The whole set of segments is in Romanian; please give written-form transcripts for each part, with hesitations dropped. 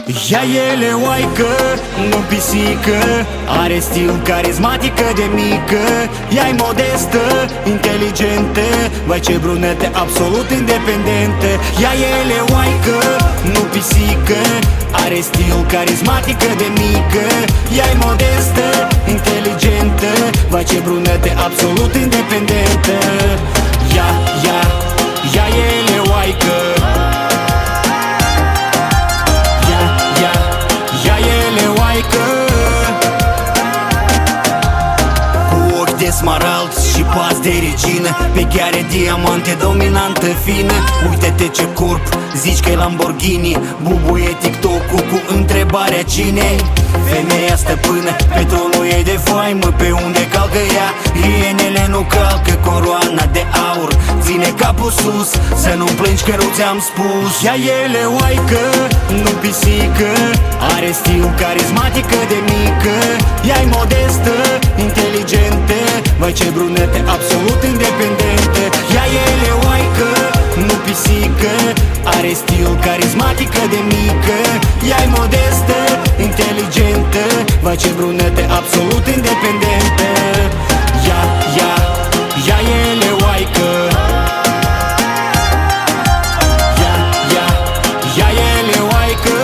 Ea e leoaică, nu pisică, are stil carismatică de mică. Ea-i modestă, inteligentă, vai ce brunetă, absolut independentă. Ea e leoaică, nu pisică, are stil carismatică de mică. Ea-i modestă, inteligentă, vai ce brunetă, absolut independentă. Ea e leoaică. De smarald și pas de regină, pe gheare diamante, dominantă fină. Uite-te ce corp, zici că e Lamborghini. Bubuie TikTok-ul cu întrebarea cine-i femeia stăpână. Pe tronul ei de faimă, pe unde calcă ea hienele nu calcă. Coroana de aur ține capul sus, să nu plângi că nu ți-am spus. Ea e leoaică, nu pisică, are stil carismatică de mică. Ea-i modestă, inteligentă, vai ce brunete, absolut independente. Ea e leoaică, nu pisică, are stil carismatică de mică. Ea-i modestă, inteligentă, vai ce brunete, absolut independente. Ea e leoaică. Ea e leoaică.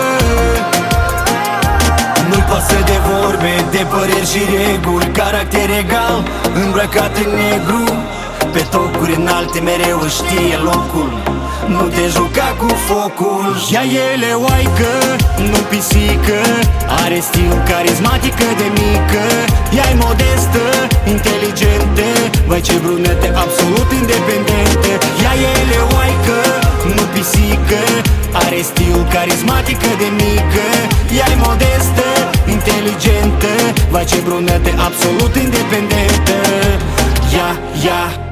Nu-i pasă de vorbe, de păreri și reguli. Caracter egal, îmbrăcat în negru, pe tocuri înalte mereu își știe locul. Nu te juca cu focul. Ea e leoaică, nu pisică, are stil carismatică de mică. Ea-i modestă, inteligentă, vai ce brunete, absolut independente. Ea e leoaică, nu pisică, are stil carismatică de mică. Ea-i modestă, inteligentă, vai ce brunete, absolut independentă. Ea